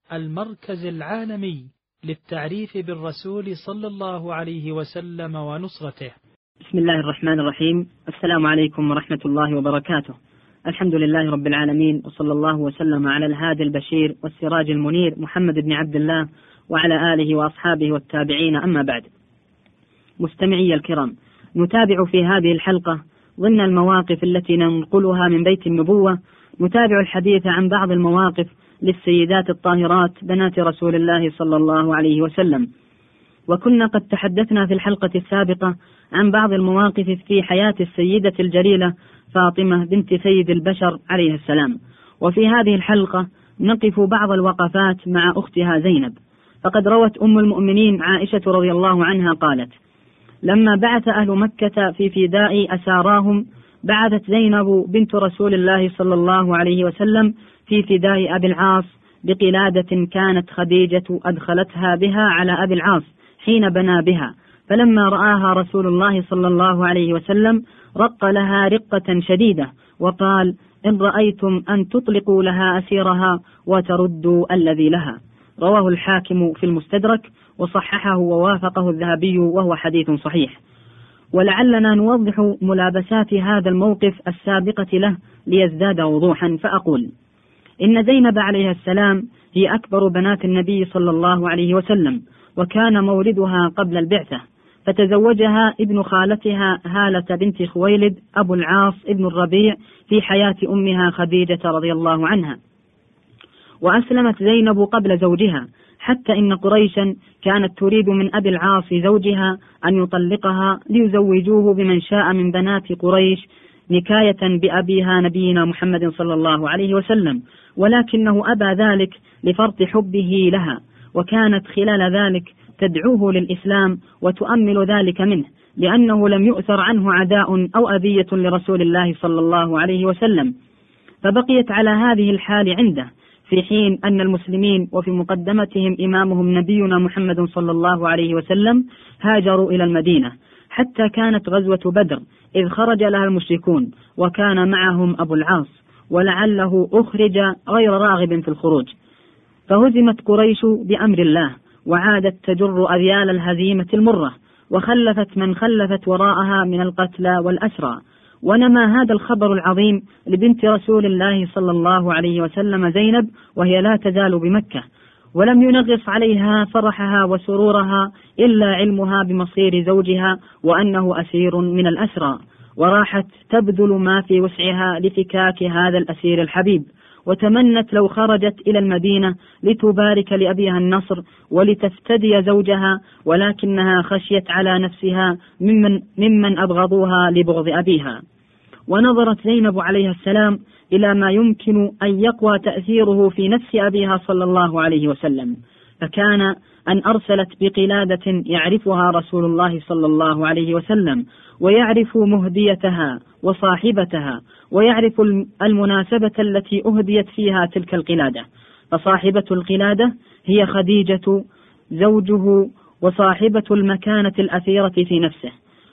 المركز العالمي للتعريف بالرسول صلى الله عليه وسلم ونصرته. بسم الله الرحمن الرحيم. السلام عليكم ورحمة الله وبركاته. الحمد لله رب العالمين، وصلى الله وسلم على الهادي البشير والسراج المنير محمد بن عبد الله وعلى آله وأصحابه والتابعين، أما بعد. مستمعي الكرام، نتابع في هذه الحلقة ضمن المواقف التي ننقلها من بيت النبوة، نتابع الحديث عن بعض المواقف للسيدات الطاهرات بنات رسول الله صلى الله عليه وسلم. وكنا قد تحدثنا في الحلقة السابقة عن بعض المواقف في حياة السيدة الجليلة فاطمة بنت سيد البشر عليه السلام، وفي هذه الحلقة نقف بعض الوقفات مع أختها زينب. فقد روت أم المؤمنين عائشة رضي الله عنها قالت: لما بعث أهل مكة في فداء أساراهم، بعثت زينب بنت رسول الله صلى الله عليه وسلم في فداء أبي العاص بقلادة كانت خديجة أدخلتها بها على أبي العاص حين بنى بها، فلما رآها رسول الله صلى الله عليه وسلم رق لها رقة شديدة وقال: إن رأيتم أن تطلقوا لها أسيرها وتردوا الذي لها. رواه الحاكم في المستدرك وصححه ووافقه الذهبي وهو حديث صحيح. ولعلنا نوضح ملابسات هذا الموقف السابقة له ليزداد وضوحا، فأقول: إن زينب عليه السلام هي أكبر بنات النبي صلى الله عليه وسلم، وكان مولدها قبل البعثة، فتزوجها ابن خالتها هالة بنت خويلد أبو العاص ابن الربيع في حياة أمها خديجة رضي الله عنها. وأسلمت زينب قبل زوجها، حتى إن قريشا كانت تريد من أبي العاص زوجها أن يطلقها ليزوجوه بمن شاء من بنات قريش نكاية بأبيها نبينا محمد صلى الله عليه وسلم، ولكنه أبى ذلك لفرط حبه لها، وكانت خلال ذلك تدعوه للإسلام وتؤمل ذلك منه، لأنه لم يؤثر عنه عداء أو أذية لرسول الله صلى الله عليه وسلم. فبقيت على هذه الحال عنده، في حين أن المسلمين وفي مقدمتهم إمامهم نبينا محمد صلى الله عليه وسلم هاجروا إلى المدينة، حتى كانت غزوة بدر إذ خرج لها المشركون وكان معهم أبو العاص، ولعله أخرج غير راغب في الخروج، فهزمت قريش بأمر الله وعادت تجر أذيال الهزيمة المرة، وخلفت من خلفت وراءها من القتلى والأسرى. ونما هذا الخبر العظيم لبنت رسول الله صلى الله عليه وسلم زينب وهي لا تزال بمكة، ولم ينغص عليها فرحها وسرورها إلا علمها بمصير زوجها وأنه أسير من الأسرى، وراحت تبذل ما في وسعها لفكاك هذا الأسير الحبيب، وتمنت لو خرجت إلى المدينة لتبارك لأبيها النصر ولتفتدي زوجها، ولكنها خشيت على نفسها ممن أبغضوها لبغض أبيها. ونظرت زينب عليه السلام إلى ما يمكن أن يقوى تأثيره في نفس أبيها صلى الله عليه وسلم، فكان أن أرسلت بقلادة يعرفها رسول الله صلى الله عليه وسلم، ويعرف مهديتها وصاحبتها، ويعرف المناسبة التي أهديت فيها تلك القلادة. فصاحبة القلادة هي خديجة زوجه، وصاحبة المكانة الأثيرة في نفسه،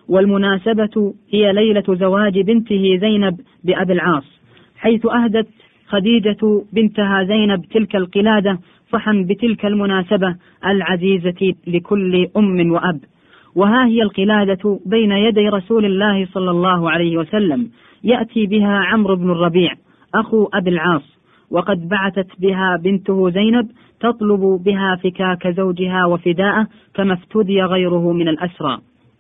والمناسبة هي ليلة زواج بنته زينب بأبي العاص، حيث أهدت خديجة بنتها زينب تلك القلادة صحا بتلك المناسبة العزيزة لكل أم وأب. وها هي القلادة بين يدي رسول الله صلى الله عليه وسلم، يأتي بها عمرو بن الربيع أخو أبي العاص، وقد بعثت بها بنته زينب تطلب بها فكاك زوجها وفداءه كما افتدي غيره من الأسرى.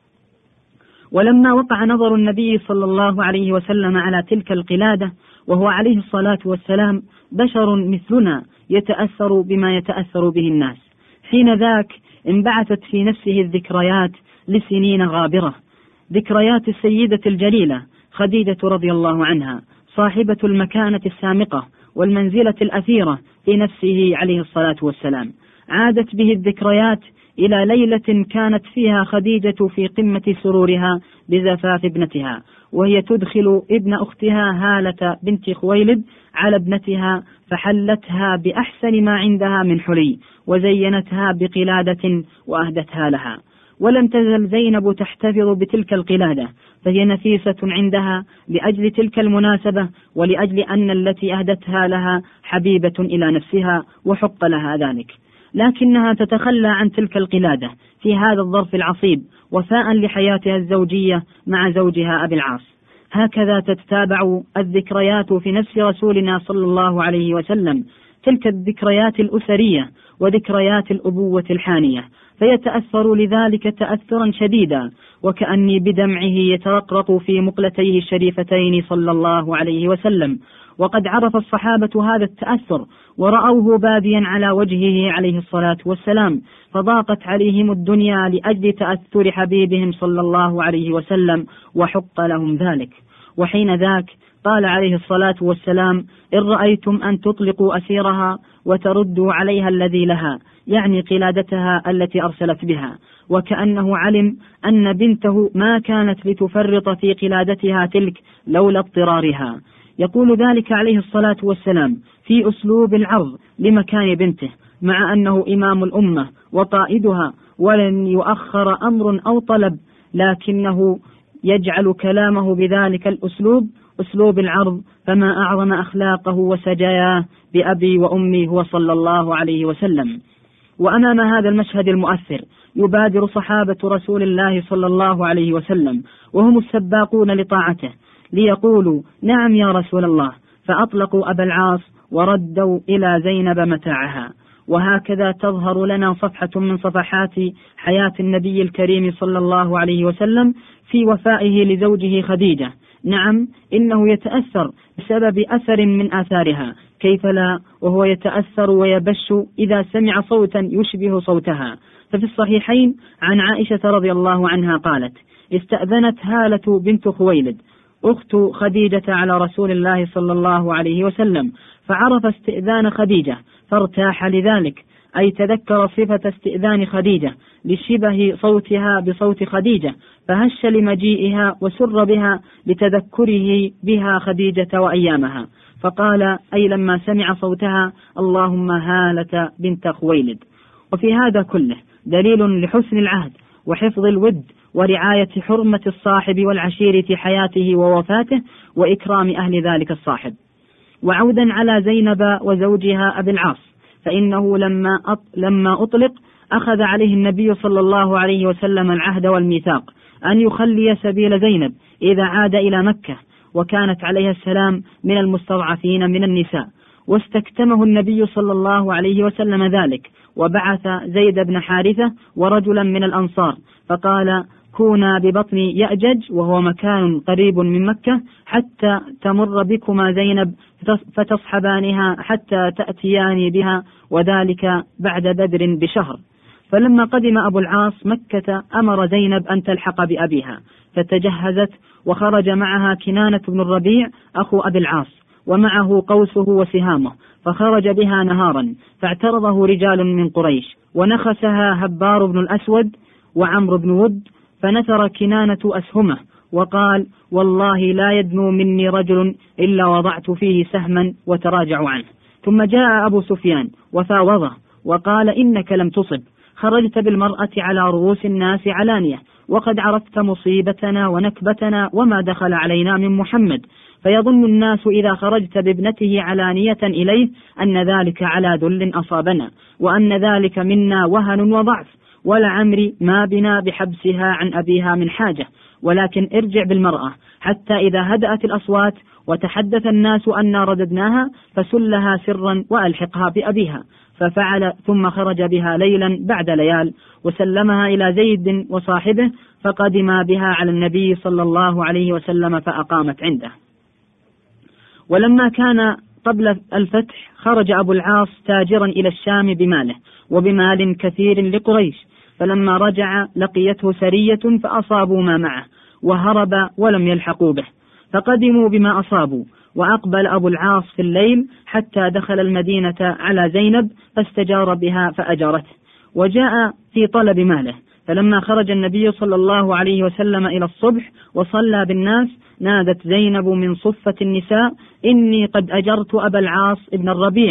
ولما وقع نظر النبي صلى الله عليه وسلم على تلك القلادة، وهو عليه الصلاة والسلام بشر مثلنا يتأثر بما يتأثر به الناس، حين ذاك انبعثت في نفسه الذكريات لسنين غابرة، ذكريات السيدة الجليلة خديجة رضي الله عنها، صاحبة المكانة السامقة والمنزلة الأثيرة في نفسه عليه الصلاة والسلام. عادت به الذكريات إلى ليلة كانت فيها خديجة في قمة سرورها بزفاف ابنتها، وهي تدخل ابن أختها هالة بنت خويلد على ابنتها، فحلتها بأحسن ما عندها من حلي، وزينتها بقلادة وأهدتها لها. ولم تزل زينب تحتفظ بتلك القلادة، فهي نفيسة عندها لأجل تلك المناسبة، ولأجل أن التي أهدتها لها حبيبة إلى نفسها وحق لها ذلك، لكنها تتخلى عن تلك القلادة في هذا الظرف العصيب وفاء لحياتها الزوجية مع زوجها أبي العاص. هكذا تتتابع الذكريات في نفس رسولنا صلى الله عليه وسلم، تلك الذكريات الأسرية وذكريات الأبوة الحانية، فيتأثر لذلك تأثرا شديدا، وكأني بدمعه يترقرق في مقلتيه الشريفتين صلى الله عليه وسلم. وقد عرف الصحابة هذا التأثر ورأوه باديا على وجهه عليه الصلاة والسلام، فضاقت عليهم الدنيا لأجل تأثر حبيبهم صلى الله عليه وسلم، وحق لهم ذلك. وحين ذاك قال عليه الصلاة والسلام: إن رأيتم أن تطلقوا أسيرها وتردوا عليها الذي لها، يعني قلادتها التي أرسلت بها، وكأنه علم أن بنته ما كانت لتفرط في قلادتها تلك لولا اضطرارها. يقول ذلك عليه الصلاة والسلام في أسلوب العرض لمكان بنته، مع أنه إمام الأمة وقائدها، ولن يؤخر أمر أو طلب، لكنه يجعل كلامه بذلك الأسلوب أسلوب العرض. فما أعظم أخلاقه وسجاياه بأبي وأمي هو صلى الله عليه وسلم. وأمام هذا المشهد المؤثر يبادر صحابة رسول الله صلى الله عليه وسلم وهم السباقون لطاعته ليقولوا: نعم يا رسول الله، فأطلقوا أبا العاص وردوا إلى زينب متاعها. وهكذا تظهر لنا صفحة من صفحات حياة النبي الكريم صلى الله عليه وسلم في وفائه لزوجه خديجة. نعم، إنه يتأثر بسبب أثر من آثارها، كيف لا، وهو يتأثر ويبش إذا سمع صوتا يشبه صوتها. ففي الصحيحين عن عائشة رضي الله عنها قالت: استأذنت هالة بنت خويلد أخت خديجة على رسول الله صلى الله عليه وسلم، فعرف استئذان خديجة فارتاح لذلك، أي تذكر صفة استئذان خديجة لشبه صوتها بصوت خديجة، فهش لمجيئها وسر بها لتذكره بها خديجة وأيامها، فقال أي لما سمع صوتها: اللهم هالة بنت خويلد. وفي هذا كله دليل لحسن العهد وحفظ الود ورعاية حرمة الصاحب والعشير في حياته ووفاته وإكرام أهل ذلك الصاحب. وعودا على زينب وزوجها أبي العاص، فإنه لما أطلق أخذ عليه النبي صلى الله عليه وسلم العهد والميثاق أن يخلي سبيل زينب إذا عاد إلى مكة، وكانت عليها السلام من المستضعفين من النساء، واستكتمه النبي صلى الله عليه وسلم ذلك، وبعث زيد بن حارثة ورجلا من الأنصار، فقال: كونا ببطن يأجج وهو مكان قريب من مكة حتى تمر بكما زينب فتصحبانها حتى تأتيان بها، وذلك بعد بدر بشهر. فلما قدم أبو العاص مكة أمر زينب أن تلحق بأبيها، فتجهزت وخرج معها كنانة بن الربيع أخو أبي العاص، ومعه قوسه وسهامه، فخرج بها نهارا، فاعترضه رجال من قريش، ونخسها هبار بن الأسود وعمرو بن ود، فنثر كنانة أسهمه وقال: والله لا يدنو مني رجل إلا وضعت فيه سهما وتراجع عنه. ثم جاء أبو سفيان وفاوضه وقال: إنك لم تصب، خرجت بالمرأة على رؤوس الناس علانية، وقد عرفت مصيبتنا ونكبتنا وما دخل علينا من محمد، فيظن الناس إذا خرجت بابنته علانية إليه أن ذلك على ذل أصابنا، وأن ذلك منا وهن وضعف، ولعمري ما بنا بحبسها عن أبيها من حاجة، ولكن ارجع بالمرأة حتى إذا هدأت الأصوات وتحدث الناس أن رددناها فسلها سرا وألحقها بأبيها. ففعل، ثم خرج بها ليلا بعد ليال وسلمها إلى زيد وصاحبه، فقدما بها على النبي صلى الله عليه وسلم فأقامت عنده. ولما كان قبل الفتح خرج أبو العاص تاجرا إلى الشام بماله وبمال كثير لقريش، فلما رجع لقيته سرية فأصابوا ما معه وهرب ولم يلحقوا به، فقدموا بما أصابوا. وأقبل أبو العاص في الليل حتى دخل المدينة على زينب فاستجار بها فأجارته، وجاء في طلب ماله. فلما خرج النبي صلى الله عليه وسلم إلى الصبح وصلى بالناس، نادت زينب من صفة النساء: إني قد أجرت أبا العاص ابن الربيع،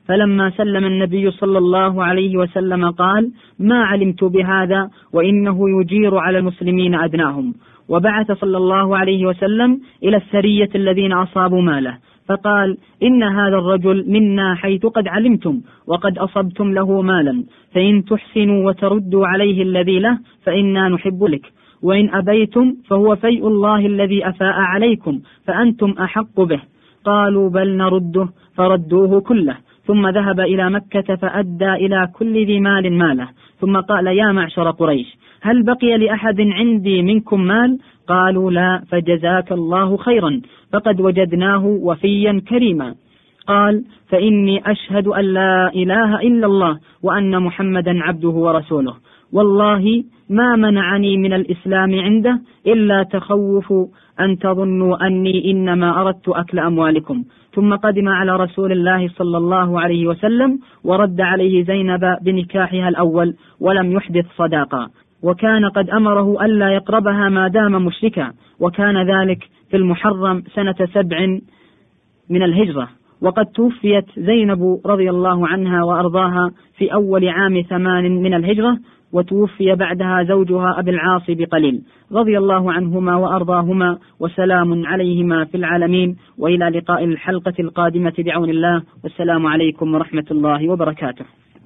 فلما سلم النبي صلى الله عليه وسلم قال: ما علمت بهذا، وإنه يجير على المسلمين أدناهم. وبعث صلى الله عليه وسلم إلى السرية الذين أصابوا ماله، فقال: إن هذا الرجل منا حيث قد علمتم، وقد أصبتم له مالا، فإن تحسنوا وتردوا عليه الذي له فإنا نحب لك، وإن أبيتم فهو فيء الله الذي أفاء عليكم، فأنتم أحق به. قالوا: بل نرده، فردوه كله. ثم ذهب إلى مكة فأدى إلى كل ذي مال ماله، ثم قال: يا معشر قريش، هل بقي لأحد عندي منكم مال؟ قالوا: لا، فجزاك الله خيرا، فقد وجدناه وفيا كريما. قال: فإني أشهد أن لا إله إلا الله وأن محمدا عبده ورسوله، والله ما منعني من الإسلام عنده إلا تخوف أن تظنوا أني إنما أردت أكل أموالكم. ثم قدم على رسول الله صلى الله عليه وسلم ورد عليه زينب بنكاحها الأول، ولم يحدث صداقا، وكان قد أمره ألا يقربها ما دام مشركا، وكان ذلك في المحرم سنة 7 من الهجرة. وقد توفيت زينب رضي الله عنها وأرضاها في أول عام 8 من الهجرة، وتوفي بعدها زوجها أبي العاص بقليل، رضي الله عنهما وأرضاهما، وسلام عليهما في العالمين. وإلى لقاء الحلقة القادمة بعون الله، والسلام عليكم ورحمة الله وبركاته.